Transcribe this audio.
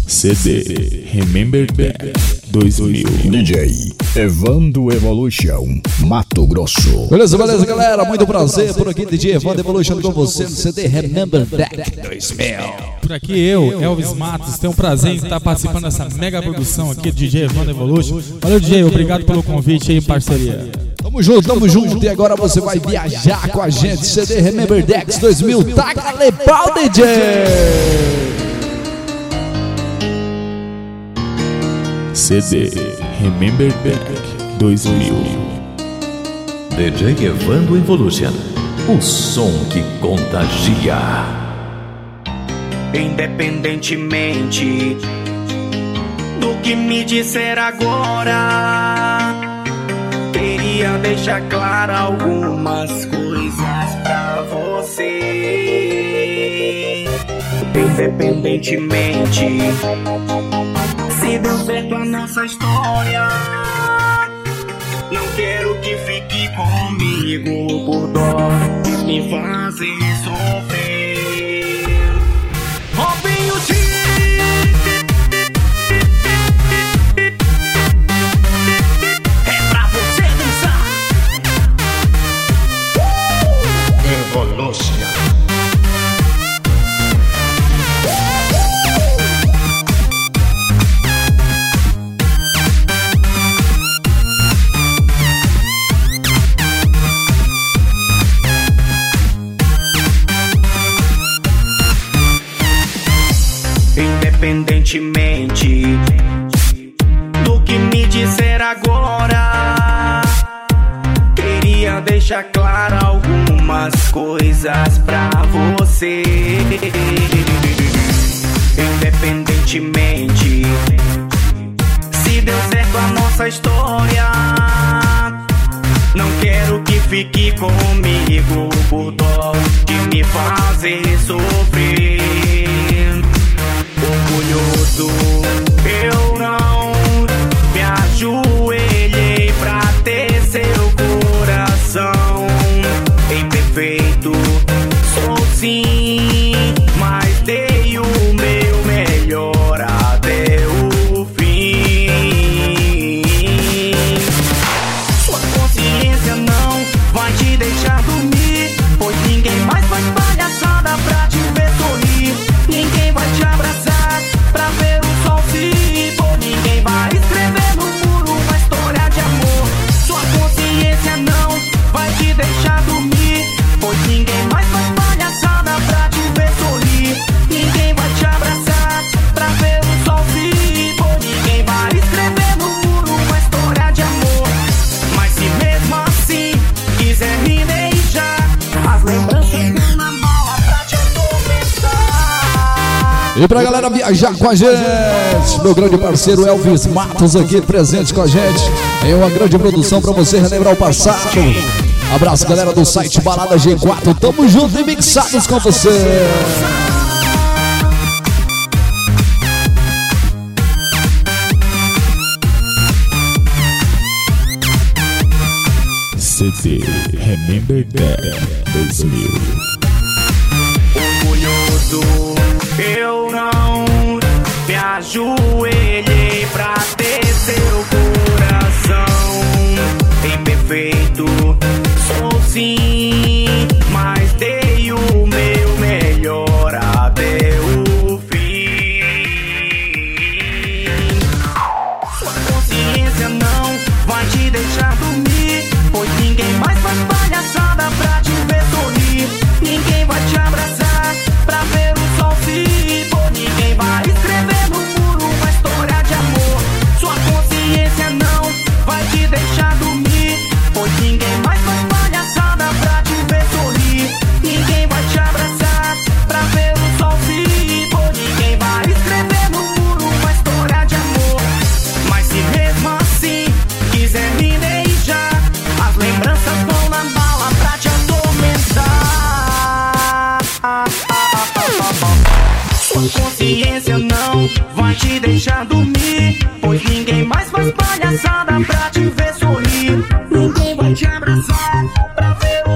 CD Remember That 2000. DJ Evando Evolution, Mato Grosso. Beleza, galera, muito prazer. Por aqui, DJ Evando Evolution com você no CD Remember That 2000. Por aqui eu, Elvis Matos, tenho um prazer em estar participando dessa mega produção aqui do DJ Evando Evolution. Valeu, DJ, obrigado pelo convite aí em parceria. Tamo junto. E agora você vai viajar com a gente. CD Remember That 2000. Taca legal, DJ! CD Remember Back 2000. DJ Evando Evolution, o som que contagia. Independentemente do que me disser agora, queria deixar claro algumas coisas pra você. Independentemente se deu certo a nossa história, não quero que fique comigo por dó de me fazer sofrer. Roubem o dia, é pra você dançar. Evolution. Independentemente do que me disser agora, queria deixar claro algumas coisas pra você. Independentemente se deu certo a nossa história, não quero que fique comigo por dó de me fazer sofrer. Orgulhoso, eu não me ajoelhei pra ter seu coração. Imperfeito, sou sim, mas dei o meu melhor até o fim. Sua consciência não vai te deixar dormir, pois ninguém mais faz palhaçada pra te ver sorrir. Ninguém vai te abraçar pra ver o sol se pôr. Ninguém vai escrever no muro uma história de amor. Sua consciência não vai te deixar dormir, pois ninguém mais faz palhaçada pra te ver sorrir. Ninguém vai te abraçar pra ver o sol se pôr. Ninguém vai escrever no muro uma história de amor. Mas se mesmo assim quiser me deixar, as lembranças estão na mala pra te atormentar. E pra galera viajar com a gente, meu grande parceiro Elvis Matos aqui presente com a gente. É uma grande produção pra você relembrar o passado. Abraço, galera do site Balada G4. Tamo junto e mixados com você. CD Remember That 2000. Orgulhoso, eu não me ajoelhei pra ter seu coração. Imperfeito, sou sim, mas dei o meu melhor até o fim. Sua consciência não vai te deixar dormir, pois ninguém mais faz palhaçada pra te ver sorrir. Ninguém vai te abraçar pra ver o sol se pôr. Ninguém vai escrever no muro uma história de amor. Sua consciência não vai te deixar dormir, pois ninguém mais faz palhaçada pra te ver sorrir. Ninguém vai te abraçar pra ver o sol se pôr. Ninguém vai escrever no muro uma história de amor. Mas se mesmo assim quiser me deixar, as lembranças vão na bala pra te atormentar. Sua consciência não vai te deixar dormir, pois ninguém mais faz palhaçada pra te ver sorrir. Ninguém vai te abraçar pra ver